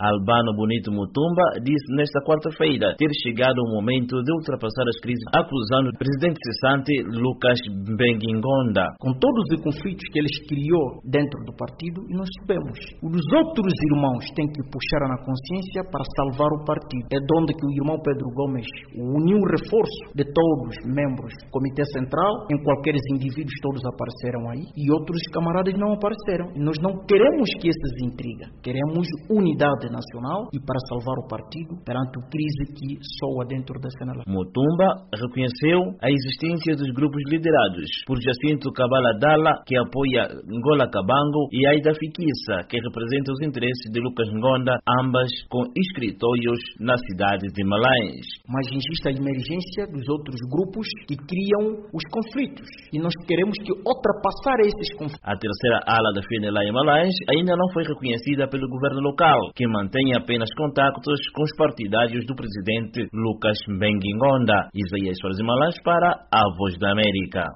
Albano Bonito Mutumba disse nesta quarta-feira ter chegado o momento de ultrapassar as crises, acusando o presidente cessante Lucas Benguingonda. Com todos os conflitos que eles criou dentro do partido, e nós sabemos. Os outros irmãos têm que puxar na consciência para salvar o partido. É de onde que o irmão Pedro Gomes uniu um reforço de todos os membros do Comitê Central, em qualquer indivíduos todos apareceram aí, e outros camaradas não apareceram. E nós não queremos que essas intrigas, queremos unidade nacional e para salvar o partido perante a crise que soa dentro da cena. Mutumba reconheceu a existência dos grupos liderados por Jacinto Cabala Dalla, que apoia Ngola Kabango, e Aida Fikissa, que representa os interesses de Lucas Ngonda, ambas com escritórios na cidade de Malães. Mas existe a emergência dos outros grupos que criam os conflitos e nós queremos que ultrapassar esses conflitos. A terceira ala da FNLA em Malães ainda não foi reconhecida pelo governo local, que mantém apenas contactos com os partidários do presidente Lucas Benguingonda. Isaías Soares de Malães para a Voz da América.